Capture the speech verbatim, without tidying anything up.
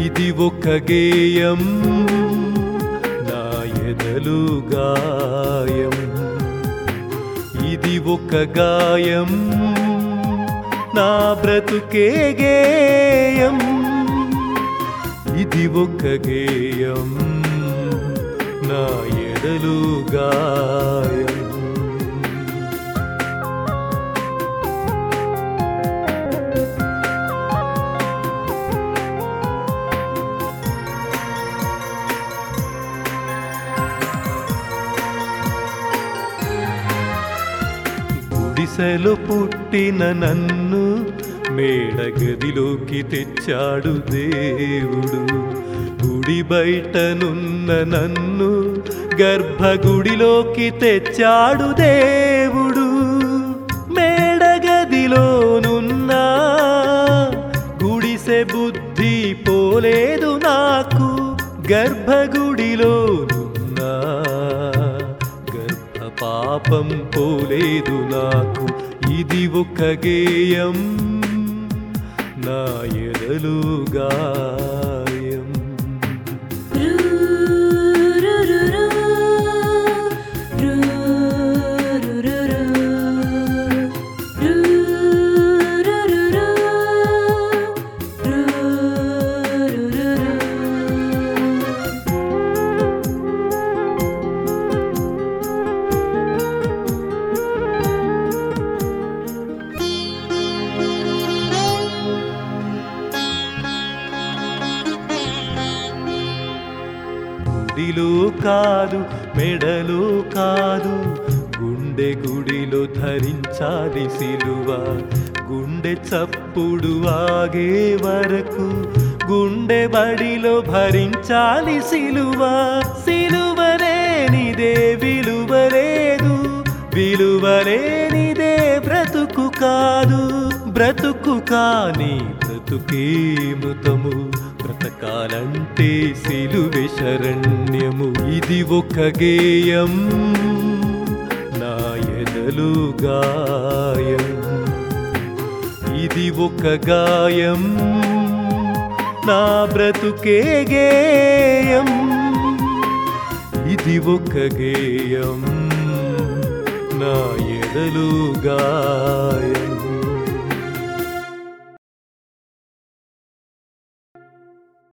ఇది ఒక గేయం నా ఎదలు గాయం, ఇది ఒక గాయం నా బ్రతుకే గేయం, ఇది ఒక గేయం నా ఎదలు గాయం. గుడిసెలో పుట్టిన నన్ను మేడగదిలోకి తెచ్చాడు దేవుడు, గుడి బయటనున్న నన్ను గర్భగుడిలోకి తెచ్చాడు దేవుడు. మేడగదిలోనున్న గుడిసె బుద్ధి పోలేదు నాకు, గర్భగుడిలోనున్న గర్భ పాపం పోలేదు నాకు. ఇది ఒక గేయం నా ఎదలు గాయం. గుడిలో కాదు మెడలో కాదు, గుండె గుడిలో ధరించాలి సిలువ. గుండె చప్పుడు ఆగే వరకు గుండె బడిలో భరించాలి సిలువ. సిలువలేనిదే విలువ లేదు, విలువలేనిదే బ్రతుకు కాదు. బ్రతుకు కాని బ్రతుకే మృతము, బ్రతకాలంటే సిలువే శరణ్యము. ఇది ఒక గేయం నా ఎదలు గాయం, ఇది ఒక గాయం నా బ్రతుకే గేయం, ఇది ఒక గేయం నా ఎదలు గాయం.